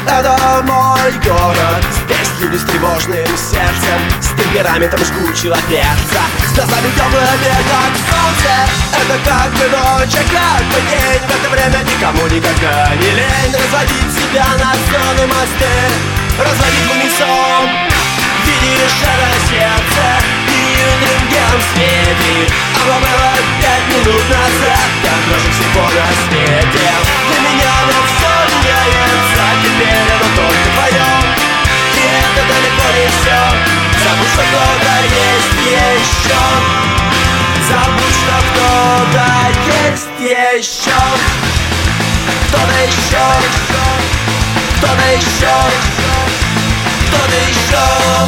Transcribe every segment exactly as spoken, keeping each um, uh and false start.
Это мой город. Здесь люди с тревожным сердцем, с темпераментом жгучего перца, с глазами темными, как солнце. Это как бы ночь, а как бы день. В это время никому никогда не лень разводить себя на зоны мосты, разводить в унисон. Видишь это сердце и рентген светит. Оно было пять минут назад, так дороже всего на свете. Для меня оно все меняется, теперь оно только твое. И это далеко не все. Забудь, что кто-то есть еще. Забудь, что кто-то есть еще. Кто-то еще. Кто-то еще. Кто-то еще.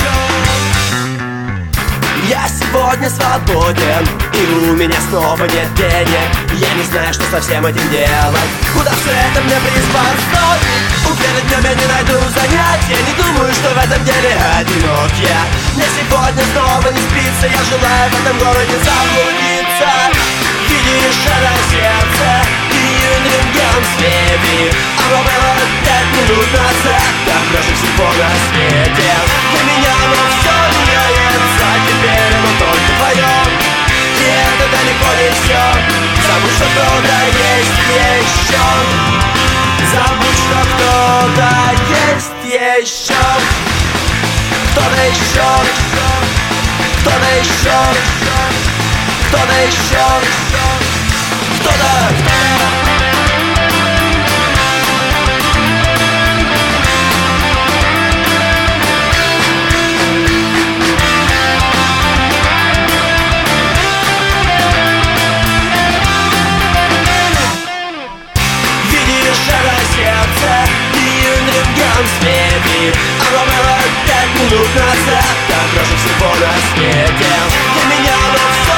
Я сегодня свободен, и у меня снова нет денег. Я не знаю, что со всем этим делать. Куда все это мне приспособить? Уверен, днем я не найду занятия. Не думаю, что в этом деле одинок я. Мне сегодня снова не спится. Я желаю в этом городе заблудиться. Видишь это сердце и рентген светит. Оно было пять минут назад, так дороже всего на свете. Для меня оно все меняется, теперь оно только твое. И это далеко не все. Забудь, что кто-то есть еще. Забудь, что кто-то есть еще. Кто-то еще. Кто-то еще. Кто-то еще. Кто-то. Светит. Оно было пять минут назад, так дороже всего на свете. Для меня оно все